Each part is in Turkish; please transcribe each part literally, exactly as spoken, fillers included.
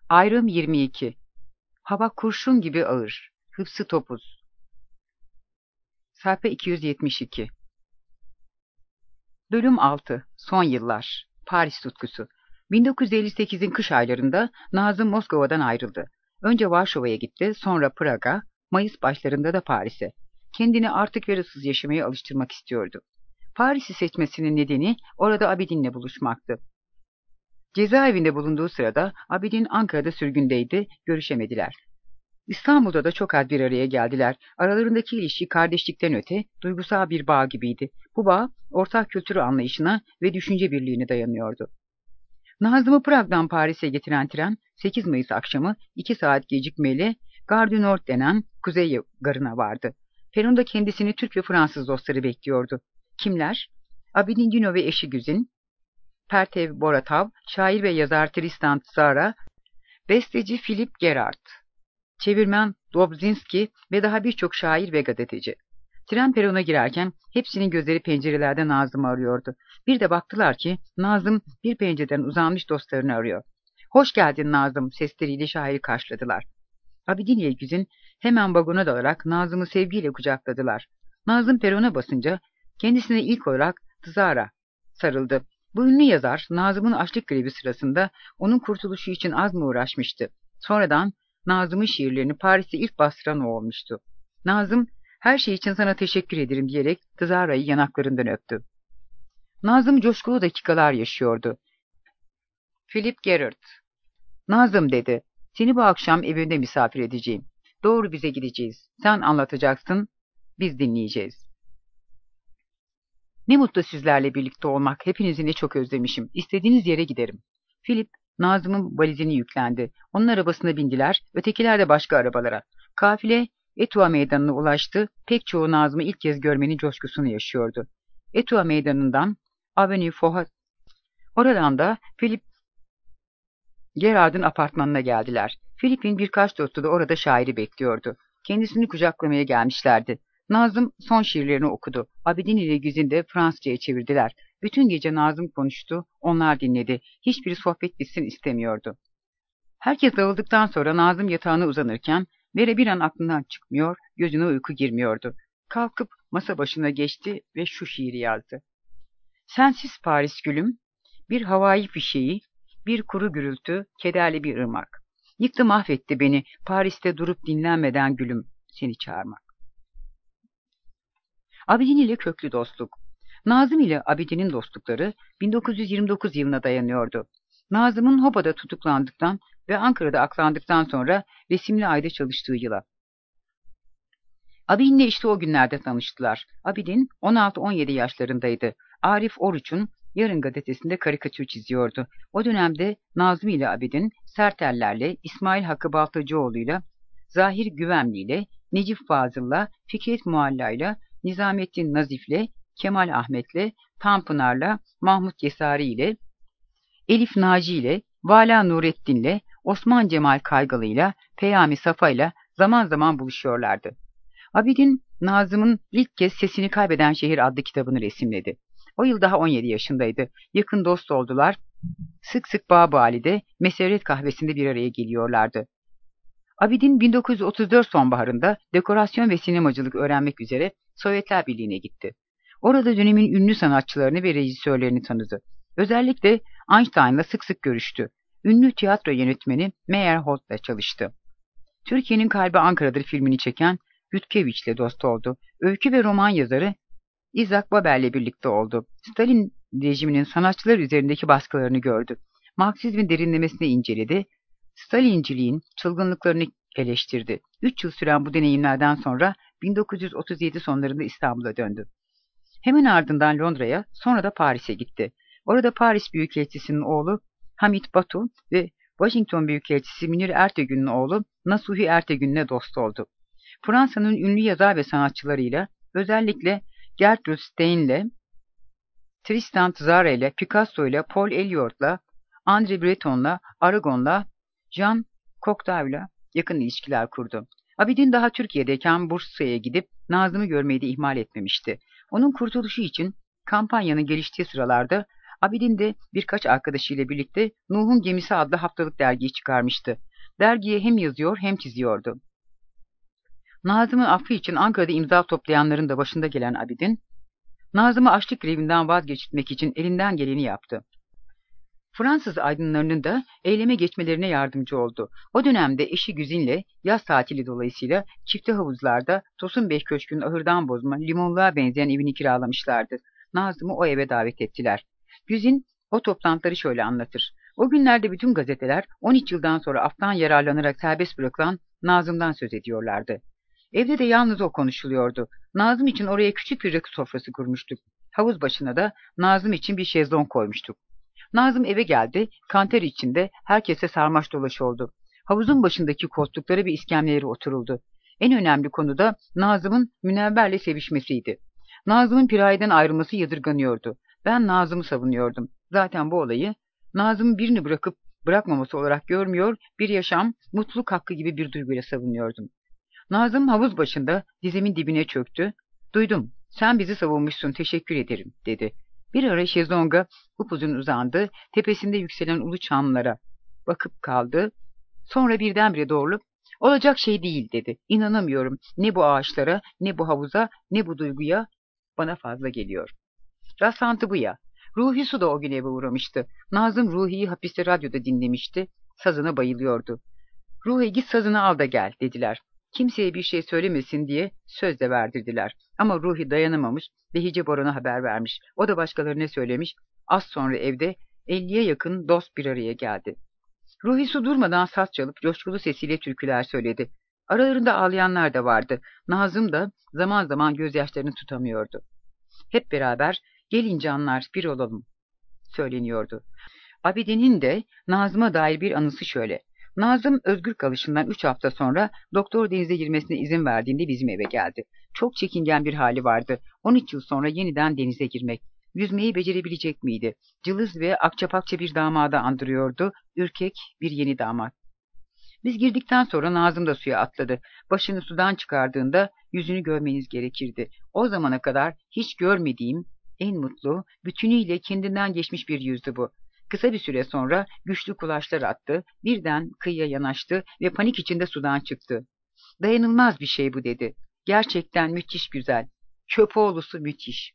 Ayrım yirmi iki. Hava kurşun gibi ağır. Hıfzı topuz. Sayfa iki yüz yetmiş iki. Bölüm altı. Son yıllar. Paris tutkusu. bin dokuz yüz elli sekizin kış aylarında Nazım Moskova'dan ayrıldı. Önce Varşova'ya gitti, sonra Prag'a, Mayıs başlarında da Paris'e. Kendini artık Veras'ız yaşamaya alıştırmak istiyordu. Paris'i seçmesinin nedeni orada Abidin'le buluşmaktı. Cezaevinde bulunduğu sırada Abidin Ankara'da sürgündeydi, görüşemediler. İstanbul'da da çok az bir araya geldiler. Aralarındaki ilişki kardeşlikten öte, duygusal bir bağ gibiydi. Bu bağ, ortak kültür anlayışına ve düşünce birliğine dayanıyordu. Nazım'ı Prag'dan Paris'e getiren tren, sekiz Mayıs akşamı iki saat gecikmeyle Gare du Nord denen kuzey garına vardı. Peron'da kendisini Türk ve Fransız dostları bekliyordu. Kimler? Abidin Dino ve eşi Güzin, Pertev Boratav, şair ve yazar Tristan Tzara, besteci Philip Gerard, çevirmen Dobzinski ve daha birçok şair ve gazeteci. Tren perona girerken hepsinin gözleri pencerelerde Nazım'ı arıyordu. Bir de baktılar ki Nazım bir pencereden uzanmış dostlarını arıyor. "Hoş geldin Nazım" sesleriyle şairi karşıladılar. Abidin ile Güzin hemen vagona dalarak Nazım'ı sevgiyle kucakladılar. Nazım perona basınca kendisine ilk olarak Tzara sarıldı. Bu ünlü yazar Nazım'ın açlık grevi sırasında onun kurtuluşu için az mı uğraşmıştı? Sonradan Nazım'ın şiirlerini Paris'te ilk bastıran o olmuştu. Nazım, "Her şey için sana teşekkür ederim" diyerek Tzara'yı yanaklarından öptü. Nazım coşkulu dakikalar yaşıyordu. Philip Gerard, "Nazım" dedi, "seni bu akşam evimde misafir edeceğim. Doğru bize gideceğiz. Sen anlatacaksın, biz dinleyeceğiz. Ne mutlu sizlerle birlikte olmak. Hepinizi ne çok özlemişim. İstediğiniz yere giderim." Philip, Nazım'ın valizini yüklendi. Onun arabasına bindiler, ötekiler de başka arabalara. Kafile Etua meydanına ulaştı. Pek çoğu Nazım'ı ilk kez görmenin coşkusunu yaşıyordu. Etua meydanından Avenue Fohat. Oradan da Philip Gerard'ın apartmanına geldiler. Philip'in birkaç dostu da orada şairi bekliyordu. Kendisini kucaklamaya gelmişlerdi. Nazım son şiirlerini okudu. Abidin ile Güzin de Fransızca'ya çevirdiler. Bütün gece Nazım konuştu, onlar dinledi. Hiçbiri sohbet bitsin istemiyordu. Herkes dağıldıktan sonra Nazım yatağına uzanırken Vera bir an aklından çıkmıyor, gözüne uyku girmiyordu. Kalkıp masa başına geçti ve şu şiiri yazdı. "Sensiz Paris gülüm, bir havai fişeği, bir kuru gürültü, kederli bir ırmak. Yıktı mahvetti beni Paris'te durup dinlenmeden gülüm, seni çağırmak." Abidin ile köklü dostluk. Nazım ile Abidin'in dostlukları bin dokuz yüz yirmi dokuz yılına dayanıyordu. Nazım'ın Hoba'da tutuklandıktan ve Ankara'da aklandıktan sonra Resimli Ay'da çalıştığı yıla. Abidin'le işte o günlerde tanıştılar. Abidin on altı on yedi yaşlarındaydı. Arif Oruç'un Yarın gazetesinde karikatür çiziyordu. O dönemde Nazım ile Abidin, Sertellerle, İsmail Hakkı Baltacıoğlu'yla, Zahir Güvenli'yle, Necip Fazıl'la, Fikret Mualla'yla, Nizamettin Nazif'le, Kemal Ahmet'le, Tanpınar'la, Mahmut Yesari ile, Elif Naci ile, Vala Nurettin'le, Osman Cemal Kaygalı'yla, Peyami Safa'yla zaman zaman buluşuyorlardı. Abidin, Nazım'ın ilk kez Sesini Kaybeden Şehir adlı kitabını resimledi. O yıl daha on yedi yaşındaydı. Yakın dost oldular. Sık sık Bağbali'de, Meseret kahvesinde bir araya geliyorlardı. Abidin bin dokuz yüz otuz dört sonbaharında dekorasyon ve sinemacılık öğrenmek üzere Sovyetler Birliği'ne gitti. Orada dönemin ünlü sanatçılarını ve rejisörlerini tanıdı. Özellikle Einstein'la sık sık görüştü. Ünlü tiyatro yönetmeni Meyerhold'la çalıştı. Türkiye'nin Kalbi Ankara'dır filmini çeken Yutkeviç'le dost oldu. Öykü ve roman yazarı Isaac Babel'le birlikte oldu. Stalin rejiminin sanatçılar üzerindeki baskılarını gördü. Marksizmin derinlemesine inceledi. Stalinciliğin çılgınlıklarını eleştirdi. Üç yıl süren bu deneyimlerden sonra bin dokuz yüz otuz yedi sonlarında İstanbul'a döndü. Hemen ardından Londra'ya, sonra da Paris'e gitti. Orada Paris Büyükelçisi'nin oğlu Hamit Batu ve Washington Büyükelçisi Münir Ertegün'ün oğlu Nasuhi Ertegün'le dost oldu. Fransa'nın ünlü yazar ve sanatçılarıyla, özellikle Gertrude Stein'le, Tristan Tzara ile, Picasso ile, Paul Eliot'la, André Breton'la, Aragon'la, Jean Cocteau'la yakın ilişkiler kurdu. Abidin daha Türkiye'deyken Bursa'ya gidip Nazım'ı görmeyi de ihmal etmemişti. Onun kurtuluşu için kampanyanın geliştiği sıralarda Abidin de birkaç arkadaşıyla birlikte Nuh'un Gemisi adlı haftalık dergiyi çıkarmıştı. Dergiye hem yazıyor hem çiziyordu. Nazım'ın affı için Ankara'da imza toplayanların da başında gelen Abidin, Nazım'ı açlık grevinden vazgeçirmek için elinden geleni yaptı. Fransız aydınlarının da eyleme geçmelerine yardımcı oldu. O dönemde eşi Güzin'le yaz tatili dolayısıyla çifte havuzlarda Tosun Bey Köşkü'nün ahırdan bozma limonluğa benzeyen evini kiralamışlardı. Nazım'ı o eve davet ettiler. Güzin o toplantıları şöyle anlatır. O günlerde bütün gazeteler on üç yıldan sonra aftan yararlanarak serbest bırakılan Nazım'dan söz ediyorlardı. Evde de yalnız o konuşuluyordu. Nazım için oraya küçük bir rakı sofrası kurmuştuk. Havuz başına da Nazım için bir şezlong koymuştuk. Nazım eve geldi, kanter içinde herkese sarmaş dolaş oldu. Havuzun başındaki koltukları ve iskemlelere oturuldu. En önemli konu da Nazım'ın Münevver'le sevişmesiydi. Nazım'ın Piraye'den ayrılması yadırganıyordu. Ben Nazım'ı savunuyordum. Zaten bu olayı Nazım'ın birini bırakıp bırakmaması olarak görmüyor, bir yaşam, mutluluk hakkı gibi bir duyguyla savunuyordum. Nazım havuz başında dizimin dibine çöktü. Duydum, sen bizi savunmuşsun, teşekkür ederim, dedi. Bir ara şezlonga upuzun uzandı, tepesinde yükselen ulu çamlara bakıp kaldı. Sonra birdenbire doğrulup, olacak şey değil, dedi. İnanamıyorum, ne bu ağaçlara, ne bu havuza, ne bu duyguya, bana fazla geliyor. Rastlantı bu ya. Ruhi Su da o gün eve uğramıştı. Nazım Ruhi'yi hapiste radyoda dinlemişti, sazına bayılıyordu. Ruhi git sazını al da gel, dediler. Kimseye bir şey söylemesin diye söz de verdirdiler. Ama Ruhi dayanamamış ve Hice Boran'a haber vermiş. O da başkalarına söylemiş. Az sonra evde elliye yakın dost bir araya geldi. Ruhi Su durmadan saz çalıp coşkulu sesiyle türküler söyledi. Aralarında ağlayanlar da vardı. Nazım da zaman zaman gözyaşlarını tutamıyordu. Hep beraber gelin canlar bir olalım söyleniyordu. Abidin'in de Nazım'a dair bir anısı şöyle. Nazım özgür kalışından üç hafta sonra doktor denize girmesine izin verdiğinde bizim eve geldi. Çok çekingen bir hali vardı. on üç yıl sonra yeniden denize girmek. Yüzmeyi becerebilecek miydi? Cılız ve akçapakça bir damada andırıyordu. Ürkek bir yeni damat. Biz girdikten sonra Nazım da suya atladı. Başını sudan çıkardığında yüzünü görmeniz gerekirdi. O zamana kadar hiç görmediğim, en mutlu, bütünüyle kendinden geçmiş bir yüzdü bu. Kısa bir süre sonra güçlü kulaçlar attı, birden kıyıya yanaştı ve panik içinde sudan çıktı. Dayanılmaz bir şey bu, dedi. Gerçekten müthiş güzel. Köpoğlusu müthiş.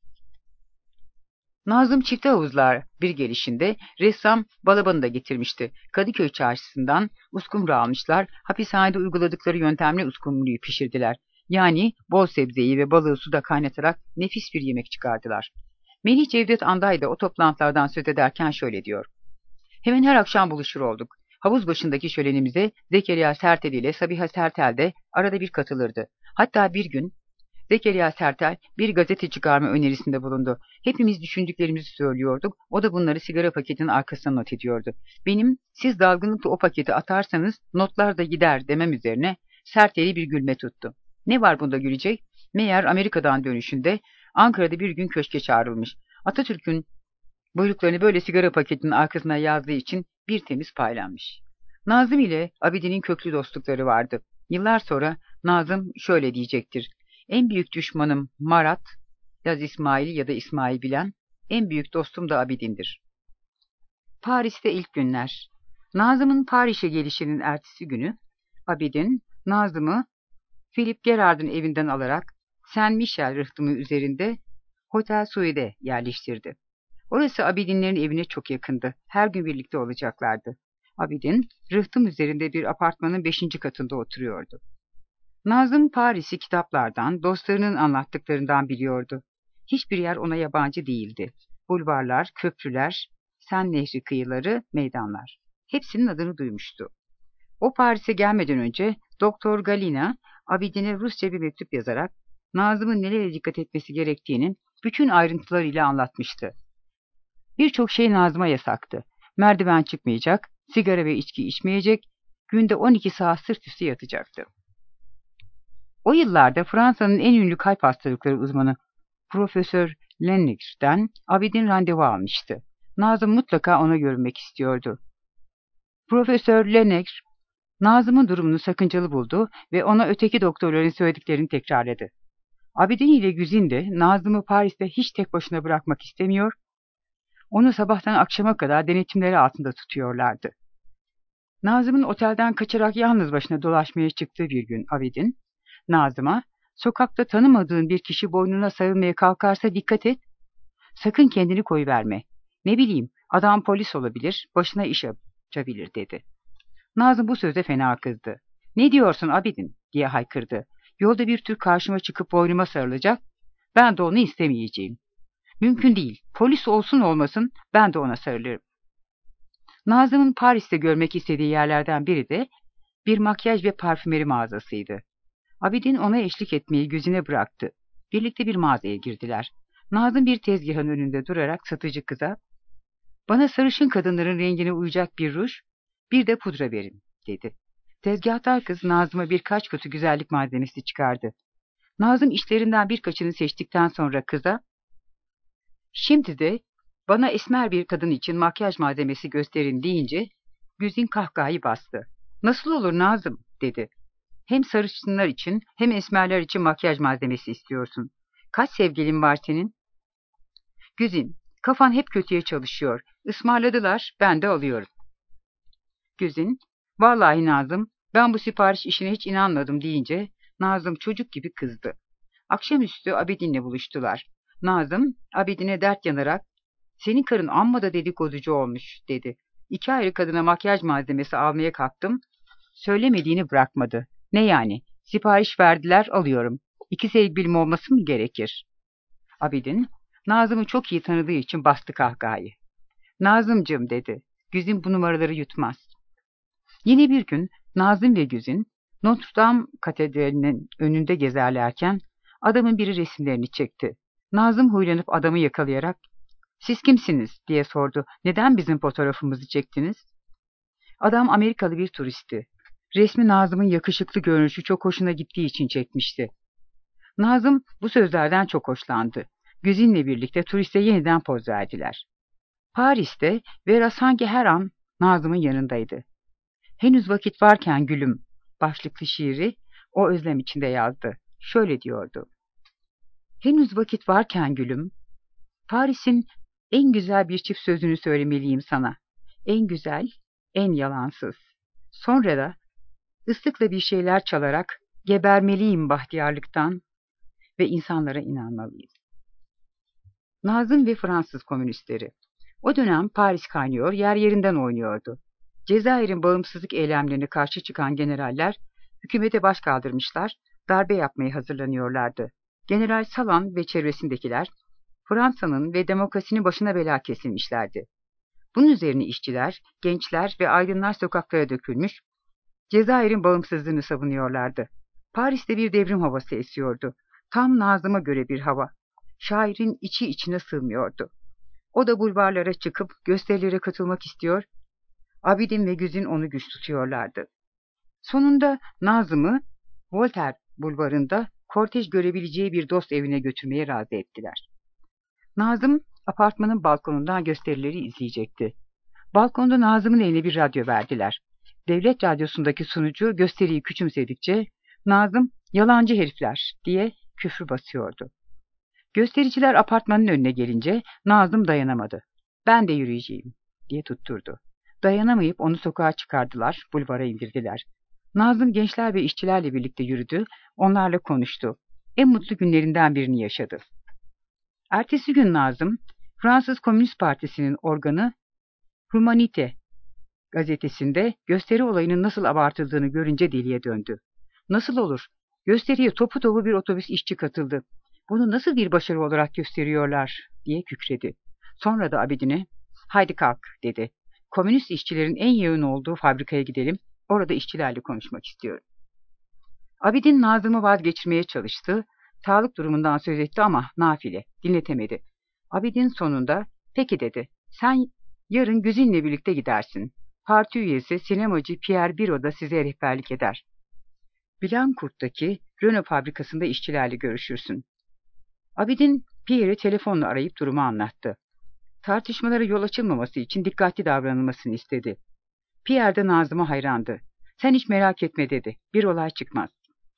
Nazım çifte havuzlar bir gelişinde ressam balabanı da getirmişti. Kadıköy çarşısından uskumru almışlar, hapishanede uyguladıkları yöntemle uskumruyu pişirdiler. Yani bol sebzeyi ve balığı suda kaynatarak nefis bir yemek çıkardılar. Melih Cevdet Anday da o toplantılardan söz ederken şöyle diyor. Hemen her akşam buluşur olduk. Havuz başındaki şölenimize Zekeriya Sertel ile Sabiha Sertel de arada bir katılırdı. Hatta bir gün Zekeriya Sertel bir gazete çıkarma önerisinde bulundu. Hepimiz düşündüklerimizi söylüyorduk. O da bunları sigara paketinin arkasına not ediyordu. Benim siz dalgınlıkla o paketi atarsanız notlar da gider demem üzerine Sertel'i bir gülme tuttu. Ne var bunda gülecek? Meğer Amerika'dan dönüşünde Ankara'da bir gün köşke çağrılmış. Atatürk'ün buyruklarını böyle sigara paketinin arkasına yazdığı için bir temiz paylanmış. Nazım ile Abidin'in köklü dostlukları vardı. Yıllar sonra Nazım şöyle diyecektir. En büyük düşmanım Marat, yaz İsmail ya da İsmail bilen, en büyük dostum da Abidin'dir. Paris'te ilk günler. Nazım'ın Paris'e gelişinin ertesi günü, Abidin, Nazım'ı Philip Gerard'ın evinden alarak Saint Michel rıhtımı üzerinde Hotel Suide'e yerleştirdi. Orası Abidinlerin evine çok yakındı. Her gün birlikte olacaklardı. Abidin, rıhtım üzerinde bir apartmanın beşinci katında oturuyordu. Nazım Paris'i kitaplardan, dostlarının anlattıklarından biliyordu. Hiçbir yer ona yabancı değildi. Bulvarlar, köprüler, Sen Nehri kıyıları, meydanlar. Hepsinin adını duymuştu. O Paris'e gelmeden önce Doktor Galina, Abidin'e Rusça bir mektup yazarak Nazım'ın nelere dikkat etmesi gerektiğinin bütün ayrıntılarıyla anlatmıştı. Birçok şey Nazım'a yasaktı. Merdiven çıkmayacak, sigara ve içki içmeyecek, günde on iki saat sırt üstü yatacaktı. O yıllarda Fransa'nın en ünlü kalp hastalıkları uzmanı Profesör Lennox'ten Abidin randevu almıştı. Nazım mutlaka ona görünmek istiyordu. Profesör Lennox, Nazım'ın durumunu sakıncalı buldu ve ona öteki doktorların söylediklerini tekrarladı. Abidin ile Güzin de Nazım'ı Paris'te hiç tek başına bırakmak istemiyor, Onu sabahtan akşama kadar denetimleri altında tutuyorlardı. Nazım'ın otelden kaçarak yalnız başına dolaşmaya çıktığı bir gün Abidin, Nazım'a, sokakta tanımadığın bir kişi boynuna sarılmaya kalkarsa dikkat et, sakın kendini koyuverme. Ne bileyim, adam polis olabilir, başına iş açabilir dedi. Nazım bu söze fena kızdı. Ne diyorsun Abidin diye haykırdı. Yolda bir Türk karşıma çıkıp boynuma sarılacak, ben de onu istemeyeceğim. Mümkün değil, polis olsun olmasın ben de ona sarılırım. Nazım'ın Paris'te görmek istediği yerlerden biri de bir makyaj ve parfümeri mağazasıydı. Abidin ona eşlik etmeyi gözüne bıraktı. Birlikte bir mağazaya girdiler. Nazım bir tezgahın önünde durarak satıcı kıza, "Bana sarışın kadınların rengine uyacak bir ruj, bir de pudra verin," dedi. Tezgahtar kız Nazım'a birkaç kutu güzellik malzemesi çıkardı. Nazım işlerinden birkaçını seçtikten sonra kıza, "Şimdi de bana esmer bir kadın için makyaj malzemesi gösterin," deyince Güzin kahkahayı bastı. "Nasıl olur Nazım?" dedi. "Hem sarışınlar için hem esmerler için makyaj malzemesi istiyorsun. Kaç sevgilin var senin?" "Güzin, kafan hep kötüye çalışıyor. Ismarladılar, ben de alıyorum." Güzin, "Vallahi Nazım, ben bu sipariş işine hiç inanmadım," deyince Nazım çocuk gibi kızdı. Akşamüstü Abidin'le buluştular. Nazım, Abidin'e dert yanarak, "Senin karın amma da dedikoducu olmuş," dedi. "İki ayrı kadına makyaj malzemesi almaya kalktım, söylemediğini bırakmadı. Ne yani? Sipariş verdiler, alıyorum. İki sevgilim olması mı gerekir?" Abidin, Nazım'ı çok iyi tanıdığı için bastı kahkahayı. "Nazımcığım," dedi. "Güzin bu numaraları yutmaz." Yine bir gün Nazım ve Güzin Notre Dame Katedrali'nin önünde gezerlerken adamın biri resimlerini çekti. Nazım huylanıp adamı yakalayarak, "Siz kimsiniz?" diye sordu. "Neden bizim fotoğrafımızı çektiniz?" Adam Amerikalı bir turisti. Resmi Nazım'ın yakışıklı görünüşü çok hoşuna gittiği için çekmişti. Nazım bu sözlerden çok hoşlandı. Güzin'le birlikte turiste yeniden poz verdiler. Paris'te Vera sanki her an Nazım'ın yanındaydı. "Henüz vakit varken gülüm" başlıklı şiiri o özlem içinde yazdı. Şöyle diyordu: "Henüz vakit varken gülüm, Paris'in en güzel bir çift sözünü söylemeliyim sana. En güzel, en yalansız. Sonra da ıslıkla bir şeyler çalarak gebermeliyim bahtiyarlıktan ve insanlara inanmalıyım." Nazım ve Fransız komünistleri. O dönem Paris kaynıyor, yer yerinden oynuyordu. Cezayir'in bağımsızlık eylemlerine karşı çıkan generaller hükümete baş kaldırmışlar, darbe yapmaya hazırlanıyorlardı. General Salan ve çevresindekiler Fransa'nın ve demokrasinin başına bela kesilmişlerdi. Bunun üzerine işçiler, gençler ve aydınlar sokaklara dökülmüş, Cezayir'in bağımsızlığını savunuyorlardı. Paris'te bir devrim havası esiyordu. Tam Nazım'a göre bir hava. Şairin içi içine sığmıyordu. O da bulvarlara çıkıp gösterilere katılmak istiyor, Abidin ve Güzin onu güç tutuyorlardı. Sonunda Nazım'ı Voltaire bulvarında kortej görebileceği bir dost evine götürmeye razı ettiler. Nazım apartmanın balkonundan gösterileri izleyecekti. Balkonda Nazım'ın eline bir radyo verdiler. Devlet radyosundaki sunucu gösteriyi küçümsedikçe Nazım "Yalancı herifler" diye küfür basıyordu. Göstericiler apartmanın önüne gelince Nazım dayanamadı. "Ben de yürüyeceğim," diye tutturdu. Dayanamayıp onu sokağa çıkardılar, bulvara indirdiler. Nazım gençler ve işçilerle birlikte yürüdü, onlarla konuştu. En mutlu günlerinden birini yaşadı. Ertesi gün Nazım, Fransız Komünist Partisi'nin organı Humanite gazetesinde gösteri olayının nasıl abartıldığını görünce deliye döndü. "Nasıl olur? Gösteriye topu topu bir otobüs işçi katıldı. Bunu nasıl bir başarı olarak gösteriyorlar?" diye kükredi. Sonra da Abidin'e, "Haydi kalk," dedi. "Komünist işçilerin en yoğun olduğu fabrikaya gidelim. Orada işçilerle konuşmak istiyorum." Abidin Nazım'ı vazgeçirmeye çalıştı. Sağlık durumundan söz etti ama nafile, dinletemedi. Abidin sonunda, "Peki," dedi. "Sen yarın Güzin'le birlikte gidersin. Parti üyesi sinemacı Pierre Biro da size rehberlik eder. Blancourt'taki Renault fabrikasında işçilerle görüşürsün." Abidin Pierre'i telefonla arayıp durumu anlattı. Tartışmalara yol açılmaması için dikkatli davranılmasını istedi. Pierre de Nazım'a hayrandı. "Sen hiç merak etme," dedi. "Bir olay çıkmaz."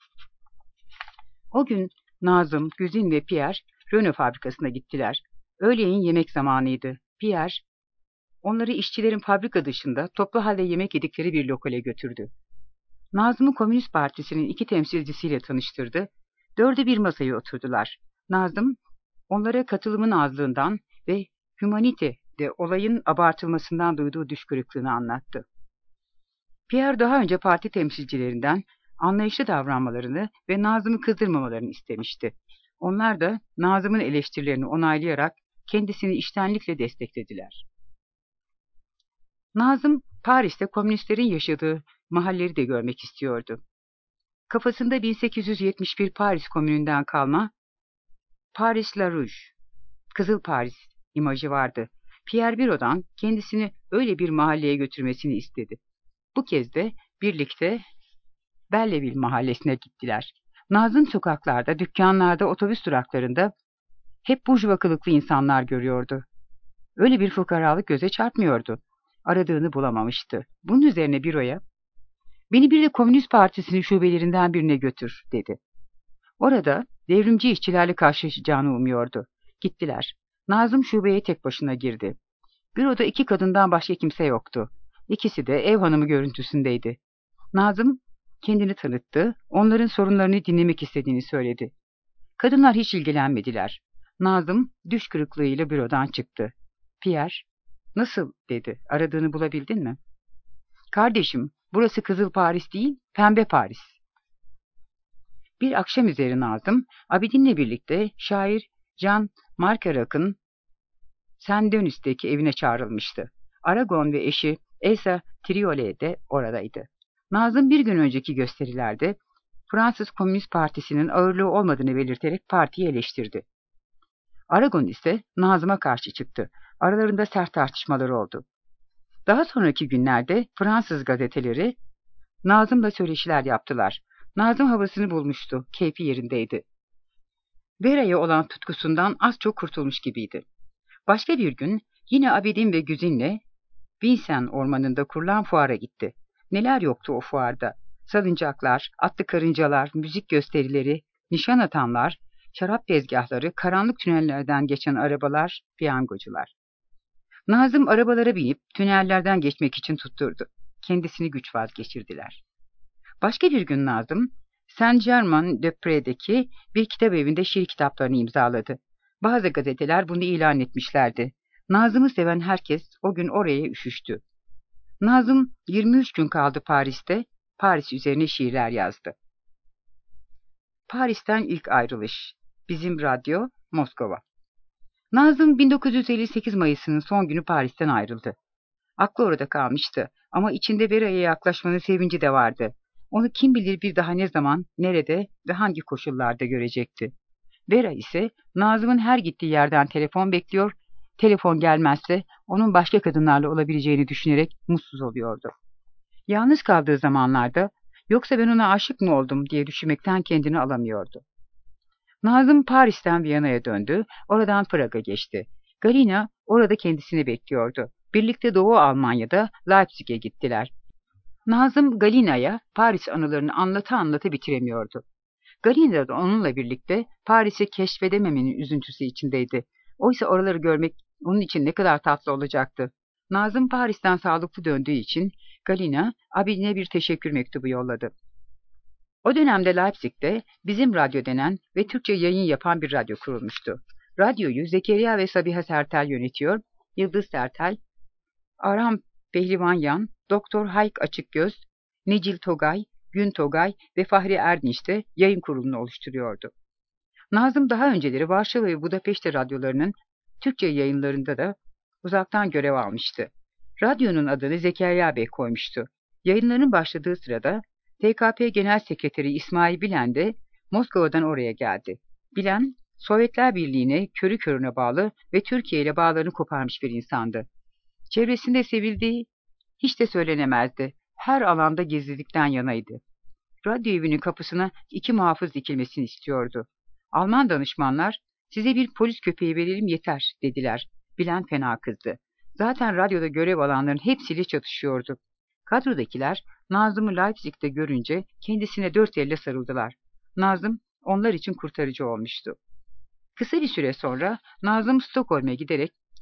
O gün Nazım, Güzin ve Pierre Renault fabrikasına gittiler. Öğleyin yemek zamanıydı. Pierre, onları işçilerin fabrika dışında toplu halde yemek yedikleri bir lokale götürdü. Nazım'ı Komünist Partisi'nin iki temsilcisiyle tanıştırdı. Dörde bir masaya oturdular. Nazım, onlara katılımın azlığından ve hümanitede olayın abartılmasından duyduğu düş kırıklığını anlattı. Pierre daha önce parti temsilcilerinden anlayışlı davranmalarını ve Nazım'ı kızdırmamalarını istemişti. Onlar da Nazım'ın eleştirilerini onaylayarak kendisini içtenlikle desteklediler. Nazım, Paris'te komünistlerin yaşadığı mahalleri de görmek istiyordu. Kafasında bin sekiz yüz yetmiş bir Paris Komünü'nden kalma Paris La Rouge, Kızıl Paris imajı vardı. Pierre Birod'dan kendisini öyle bir mahalleye götürmesini istedi. Bu kez de birlikte Belleville mahallesine gittiler. Nazım sokaklarda, dükkanlarda, otobüs duraklarında hep burjuva kılıklı insanlar görüyordu. Öyle bir fukaralık göze çarpmıyordu. Aradığını bulamamıştı. Bunun üzerine büroya, "Beni bir de Komünist Partisi'nin şubelerinden birine götür," dedi. Orada devrimci işçilerle karşılaşacağını umuyordu. Gittiler. Nazım şubeye tek başına girdi. Büroda iki kadından başka kimse yoktu. İkisi de ev hanımı görüntüsündeydi. Nazım kendini tanıttı, onların sorunlarını dinlemek istediğini söyledi. Kadınlar hiç ilgilenmediler. Nazım düş kırıklığıyla bürodan çıktı. Pierre, "Nasıl?" dedi. "Aradığını bulabildin mi?" "Kardeşim, burası Kızıl Paris değil, Pembe Paris." Bir akşam üzeri Nazım, Abidin'le birlikte şair Jean Marcarac'ın Saint-Denis'teki evine çağrılmıştı. Aragon ve eşi Elsa Triolet de oradaydı. Nazım bir gün önceki gösterilerde Fransız Komünist Partisi'nin ağırlığı olmadığını belirterek partiyi eleştirdi. Aragon ise Nazım'a karşı çıktı. Aralarında sert tartışmalar oldu. Daha sonraki günlerde Fransız gazeteleri Nazım'la söyleşiler yaptılar. Nazım havasını bulmuştu, keyfi yerindeydi. Vera'ya olan tutkusundan az çok kurtulmuş gibiydi. Başka bir gün yine Abidin ve Güzin'le Vincennes ormanında kurulan fuara gitti. Neler yoktu o fuarda? Salıncaklar, atlı karıncalar, müzik gösterileri, nişan atanlar, şarap tezgahları, karanlık tünellerden geçen arabalar, piyangocular. Nazım arabalara binip tünellerden geçmek için tutturdu. Kendisini güç vazgeçirdiler. Başka bir gün Nazım, Saint-Germain-des-Prés'deki bir kitap evinde şiir kitaplarını imzaladı. Bazı gazeteler bunu ilan etmişlerdi. Nazım'ı seven herkes o gün oraya üşüştü. Nazım yirmi üç gün kaldı Paris'te, Paris üzerine şiirler yazdı. Paris'ten ilk ayrılış. Bizim Radyo, Moskova. Nazım bin dokuz yüz elli sekiz Mayıs'ının son günü Paris'ten ayrıldı. Aklı orada kalmıştı ama içinde Vera'ya yaklaşmanın sevinci de vardı. Onu kim bilir bir daha ne zaman, nerede ve hangi koşullarda görecekti. Vera ise Nazım'ın her gittiği yerden telefon bekliyor, telefon gelmezse onun başka kadınlarla olabileceğini düşünerek mutsuz oluyordu. Yalnız kaldığı zamanlarda yoksa ben ona aşık mı oldum diye düşünmekten kendini alamıyordu. Nazım Paris'ten Viyana'ya döndü, oradan Prag'a geçti. Galina orada kendisini bekliyordu. Birlikte Doğu Almanya'da Leipzig'e gittiler. Nazım Galina'ya Paris anılarını anlata anlata bitiremiyordu. Galina da onunla birlikte Paris'i keşfedememenin üzüntüsü içindeydi. Oysa oraları görmek onun için ne kadar tatlı olacaktı. Nazım Paris'ten sağlıklı döndüğü için Galina, Abidin'e bir teşekkür mektubu yolladı. O dönemde Leipzig'te Bizim Radyo denen ve Türkçe yayın yapan bir radyo kurulmuştu. Radyoyu Zekeriya ve Sabiha Sertel yönetiyor, Yıldız Sertel, Aram Pehlivanyan, Doktor Hayk Açıkgöz, Necil Togay, Gün Togay ve Fahri Erdinç de yayın kurulunu oluşturuyordu. Nazım daha önceleri Varşova ve Budapeşte radyolarının Türkçe yayınlarında da uzaktan görev almıştı. Radyonun adını Zekeriya Bey koymuştu. Yayınların başladığı sırada T K P Genel Sekreteri İsmail Bilen de Moskova'dan oraya geldi. Bilen, Sovyetler Birliği'ne körü körüne bağlı ve Türkiye ile bağlarını koparmış bir insandı. Çevresinde sevildiği hiç de söylenemezdi. Her alanda gizlilikten yanaydı. Radyo evinin kapısına iki muhafız dikilmesini istiyordu. Alman danışmanlar, "Size bir polis köpeği verelim yeter," dediler. Bilen fena kızdı. Zaten radyoda görev alanların hepsiyle çatışıyordu. Kadrodakiler Nazım'ı Leipzig'te görünce kendisine dört elle sarıldılar. Nazım onlar için kurtarıcı olmuştu. Kısa bir süre sonra Nazım Stockholm'e giderek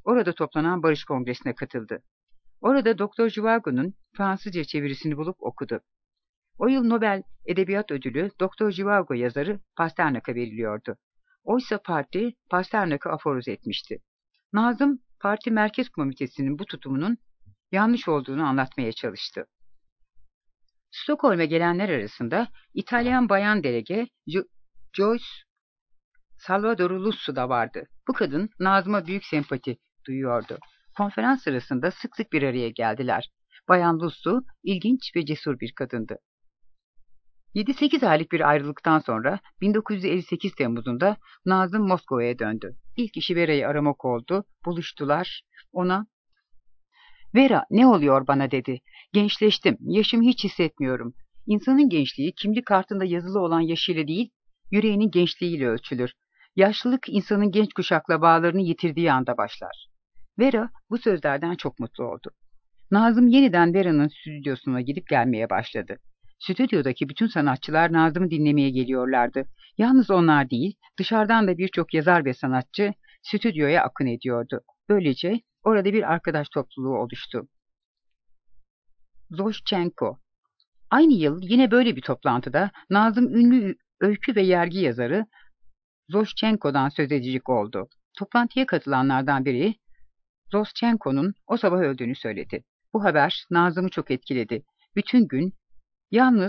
orada toplanan Barış Kongresi'ne katıldı. Orada Doktor Zhivago'nun Fransızca çevirisini bulup okudu. O yıl Nobel Edebiyat Ödülü Doktor Zhivago yazarı Pasternak'a veriliyordu. Oysa parti Pasternak'ı aforoz etmişti. Nazım, parti merkez komitesinin bu tutumunun yanlış olduğunu anlatmaya çalıştı. Stockholm'e gelenler arasında İtalyan bayan delege jo Joyce Salvador Lussu da vardı. Bu kadın Nazım'a büyük sempati duyuyordu. Konferans sırasında sık sık bir araya geldiler. Bayan Lussu ilginç ve cesur bir kadındı. yedi sekiz aylık bir ayrılıktan sonra bin dokuz yüz elli sekiz Temmuz'unda Nazım Moskova'ya döndü. İlk işi Vera'yı aramak oldu. Buluştular. Ona "Vera, ne oluyor bana?" dedi. "Gençleştim. Yaşımı hiç hissetmiyorum. İnsanın gençliği kimlik kartında yazılı olan yaşıyla değil, yüreğinin gençliğiyle ölçülür. Yaşlılık insanın genç kuşakla bağlarını yitirdiği anda başlar." Vera bu sözlerden çok mutlu oldu. Nazım yeniden Vera'nın stüdyosuna gidip gelmeye başladı. Stüdyodaki bütün sanatçılar Nazım'ı dinlemeye geliyorlardı. Yalnız onlar değil, dışarıdan da birçok yazar ve sanatçı stüdyoya akın ediyordu. Böylece orada bir arkadaş topluluğu oluştu. Zoşchenko. Aynı yıl yine böyle bir toplantıda Nazım ünlü öykü ve yergi yazarı Zoşchenko'dan söz edecek oldu. Toplantıya katılanlardan biri Zoşchenko'nun o sabah öldüğünü söyledi. Bu haber Nazım'ı çok etkiledi. Bütün gün yalnız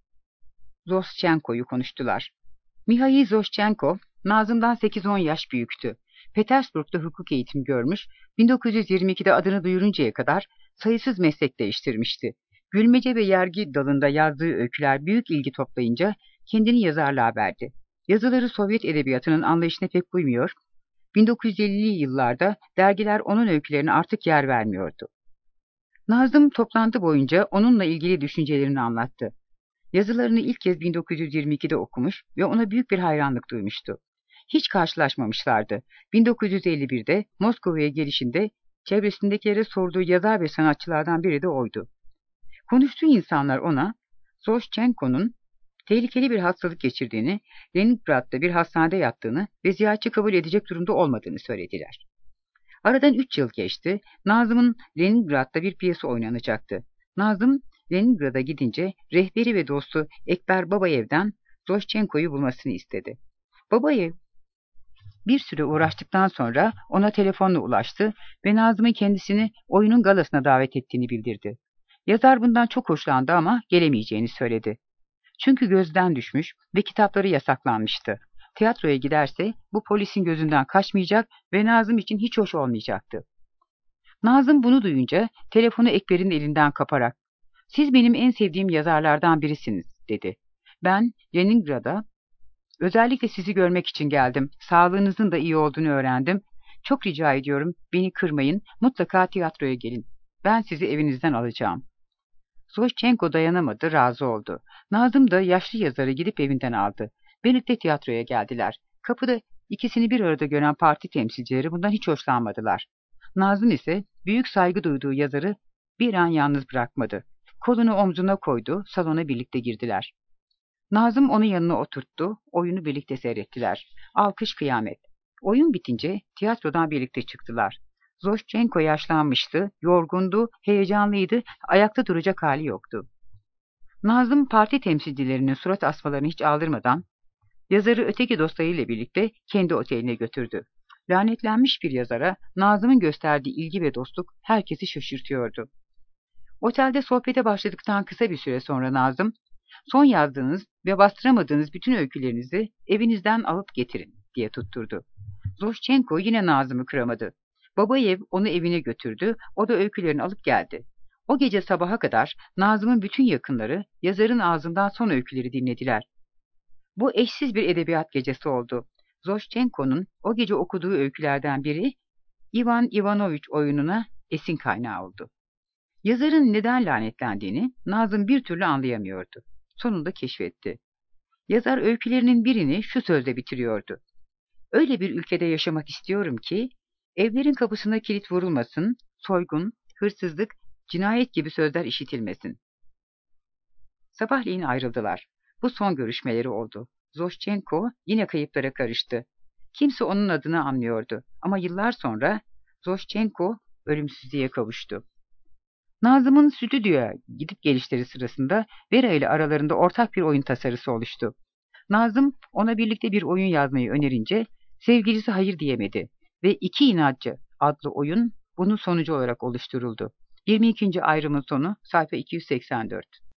Zoşchenko'yu konuştular. Mihail Zoşchenko, Nazım'dan sekiz on yaş büyüktü. Petersburg'da hukuk eğitimi görmüş, bin dokuz yüz yirmi ikide adını duyuruncaya kadar sayısız meslek değiştirmişti. Gülmece ve yergi dalında yazdığı öyküler büyük ilgi toplayınca kendini yazarlığa verdi. Yazıları Sovyet edebiyatının anlayışına pek uymuyor, bin dokuz yüz ellili yıllarda dergiler onun öykülerine artık yer vermiyordu. Nazım toplantı boyunca onunla ilgili düşüncelerini anlattı. Yazılarını ilk kez bin dokuz yüz yirmi ikide okumuş ve ona büyük bir hayranlık duymuştu. Hiç karşılaşmamışlardı. bin dokuz yüz elli birde Moskova'ya gelişinde çevresindekilere sorduğu yazar ve sanatçılardan biri de oydu. Konuştuğu insanlar ona Zoşchenko'nun tehlikeli bir hastalık geçirdiğini, Leningrad'da bir hastanede yattığını ve ziyaretçi kabul edecek durumda olmadığını söylediler. Aradan üç yıl geçti. Nazım'ın Leningrad'da bir piyesi oynanacaktı. Nazım Leningrad'a gidince rehberi ve dostu Ekber Babayev'den Zoşchenko'yu bulmasını istedi. Babayev bir süre uğraştıktan sonra ona telefonla ulaştı ve Nazım'ın kendisini oyunun galasına davet ettiğini bildirdi. Yazar bundan çok hoşlandı ama gelemeyeceğini söyledi. Çünkü gözden düşmüş ve kitapları yasaklanmıştı. Tiyatroya giderse bu polisin gözünden kaçmayacak ve Nazım için hiç hoş olmayacaktı. Nazım bunu duyunca telefonu Ekber'in elinden kaparak "Siz benim en sevdiğim yazarlardan birisiniz," dedi. "Ben Leningrad'a özellikle sizi görmek için geldim. Sağlığınızın da iyi olduğunu öğrendim. Çok rica ediyorum, beni kırmayın, mutlaka tiyatroya gelin. Ben sizi evinizden alacağım." Zoşchenko dayanamadı, razı oldu. Nazım da yaşlı yazarı gidip evinden aldı. Birlikte tiyatroya geldiler. Kapıda ikisini bir arada gören parti temsilcileri bundan hiç hoşlanmadılar. Nazım ise büyük saygı duyduğu yazarı bir an yalnız bırakmadı. Kolunu omzuna koydu, salona birlikte girdiler. Nazım onu yanına oturttu, oyunu birlikte seyrettiler. Alkış kıyamet. Oyun bitince tiyatrodan birlikte çıktılar. Zoşchenko yaşlanmıştı, yorgundu, heyecanlıydı, ayakta duracak hali yoktu. Nazım parti temsilcilerinin surat asmalarını hiç aldırmadan yazarı öteki dostlarıyla birlikte kendi oteline götürdü. Lanetlenmiş bir yazara Nazım'ın gösterdiği ilgi ve dostluk herkesi şaşırtıyordu. Otelde sohbete başladıktan kısa bir süre sonra Nazım, "Son yazdığınız ve bastıramadığınız bütün öykülerinizi evinizden alıp getirin," diye tutturdu. Zoşchenko yine Nazım'ı kıramadı. Babayev onu evine götürdü, o da öykülerini alıp geldi. O gece sabaha kadar Nazım'ın bütün yakınları yazarın ağzından son öyküleri dinlediler. Bu eşsiz bir edebiyat gecesi oldu. Zoşchenko'nun o gece okuduğu öykülerden biri Ivan Ivanoviç oyununa esin kaynağı oldu. Yazarın neden lanetlendiğini Nazım bir türlü anlayamıyordu. Sonunda keşfetti. Yazar öykülerinin birini şu sözle bitiriyordu: "Öyle bir ülkede yaşamak istiyorum ki evlerin kapısına kilit vurulmasın, soygun, hırsızlık, cinayet gibi sözler işitilmesin." Sabahleyin ayrıldılar. Bu son görüşmeleri oldu. Zoşchenko yine kayıplara karıştı. Kimse onun adını anmıyordu ama yıllar sonra Zoşçenko ölümsüzlüğe kavuştu. Nazım'ın stüdyoya gidip gelişleri sırasında Vera ile aralarında ortak bir oyun tasarısı oluştu. Nazım ona birlikte bir oyun yazmayı önerince sevgilisi hayır diyemedi ve İki İnatçı adlı oyun bunun sonucu olarak oluşturuldu. yirmi ikinci ayrımın sonu sayfa iki yüz seksen dört.